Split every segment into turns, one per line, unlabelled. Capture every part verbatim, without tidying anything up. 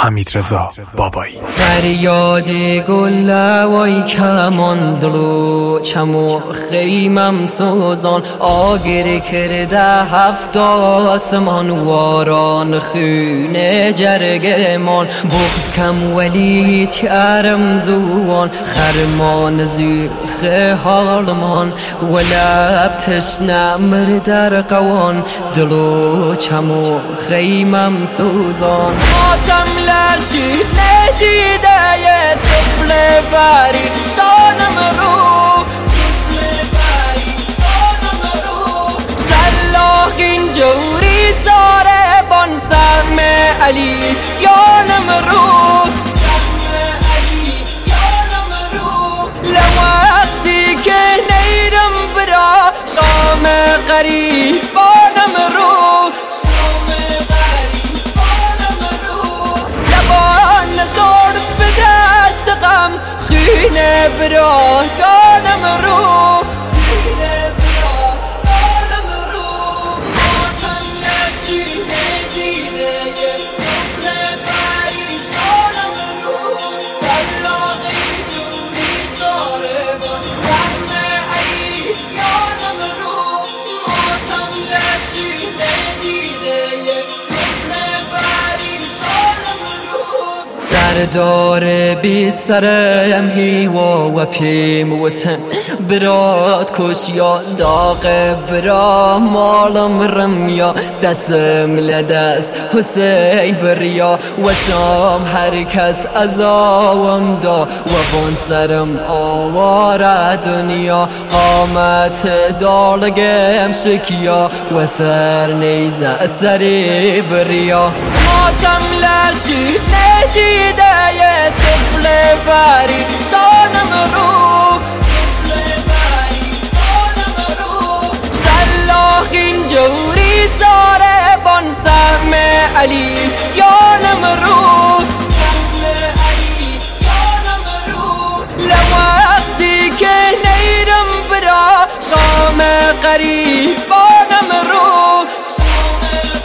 حمیدرضا بابایی.
فریاد گل وای کمان دلو چمو خیمم سوزان آگر کرده هفت آسمان واران خونه جرگمان بغز کم ولی چرم زوان خرمان زیخ حالمان ولب تشنه مردر قوان دلو چمو خیمم سوزان آتم لشی ندیده یه طفل بری شانم رو طفل بری شانم رو شلاقین جوری زاره بان سهم علی یانم رو سهم علی یانم رو لوقتی که نیرم برا شام غریبانم رو خینه برا دانم رو خینه برا دانم رو آتم نشینه دیده یه طفل پریشانم رو شلاقی جوری ساره با سهم علی یانم رو آتم نشینه دیده یه طفل پریشانم رو سردار بی سرم هیوا و پیم وطن برات کشیا داغ برا مالم رمیا دستم لدست حسین بریا و شام هر کس ازاوم دا و بان سرم آوار دنیا قامت دالگم شکیا و سر نیزه سری بریا ماتم لشی ندیده یه طفل بری شانم رو طفل بری شانم رو شلاقین جوری زاره بان سهم علی یانم رو سهم علی یانم رو لوقتی که نیرم برا شام غریبانم رو شام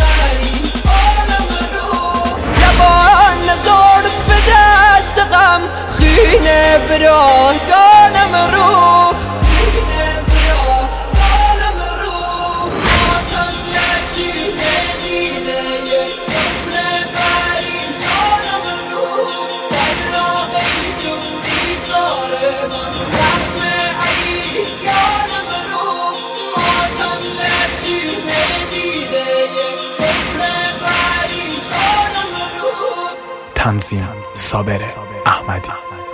غریبانم رو لبان نزار بدشت غم خینه برا دانم رو خینه برا دانم رو آتم نشینه دیده یه طفل پریشانم رو شلاقی جوری ساره من سهم علی یانم رو آتم نشینه دیده یه طفل پریشانم رو.
تنظیم صابر احمدی.